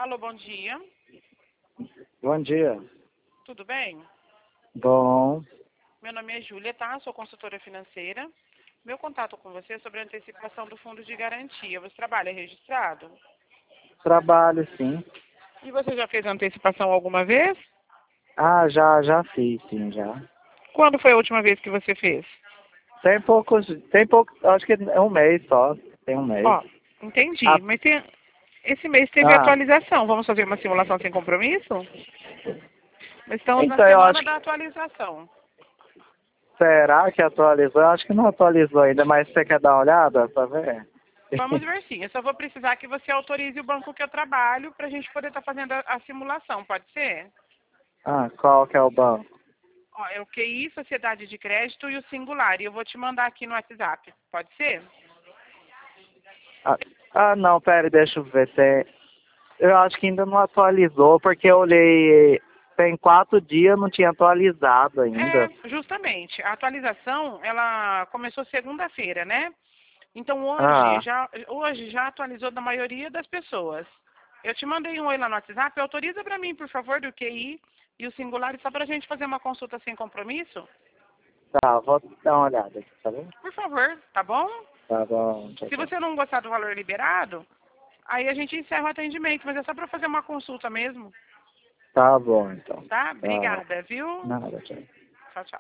Alô, bom dia. Bom dia. Tudo bem? Bom, Meu nome é Júlia, tá? Sou consultora financeira. Meu contato com você é sobre a antecipação do fundo de garantia. Você trabalha registrado? trabalho sim. E você já fez a antecipação alguma vez? Ah, já fiz, sim, já. Quando foi a última vez que você fez? Tem pouco, acho que é um mês só, tem um mês. Ó, entendi. Ah, Mas esse mês teve ah, atualização. Vamos fazer uma simulação sem compromisso? Nós estamos na então eu semana acho da que, atualização. será que atualizou? Eu acho que não atualizou ainda, mas você quer dar uma olhada pra ver? Vamos ver sim. Eu só vou precisar que você autorize o banco que eu trabalho para a gente poder estar fazendo a simulação. Pode ser? Ah, qual que é o banco? Ó, é o QI, Sociedade de Crédito e o Singular. E eu vou te mandar aqui no WhatsApp. Pode ser? Ah, não, pera, deixa eu ver. Eu acho que ainda não atualizou, porque eu olhei, tem 4 dias, não tinha atualizado ainda. É, justamente. A atualização, ela começou segunda-feira, né? Então Ah, hoje já atualizou da maioria das pessoas. Eu te mandei um oi lá no WhatsApp. Autoriza para mim, por favor, do QI e o Singular, só para a gente fazer uma consulta sem compromisso? tá, vou dar uma olhada aqui, tá bom? Por favor, tá bom? Tá bom, tchau, Se tchau. você não gostar do valor liberado, aí a gente encerra o atendimento, mas é só para fazer uma consulta mesmo, Tá bom, então. tá? Tá. Obrigada, viu? Nada, tchau. Tchau, tchau.